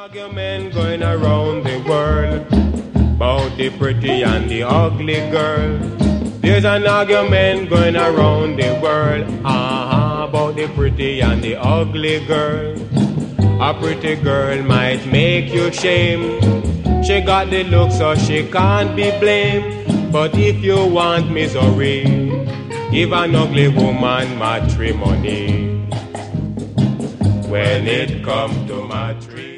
argument going around the world about the pretty and the ugly girl. There's an argument going around the world about the pretty and the ugly girl. A pretty girl might make you shame. She got the look so she can't be blamed. But if you want misery, give an ugly woman matrimony. When it comes to matrimony.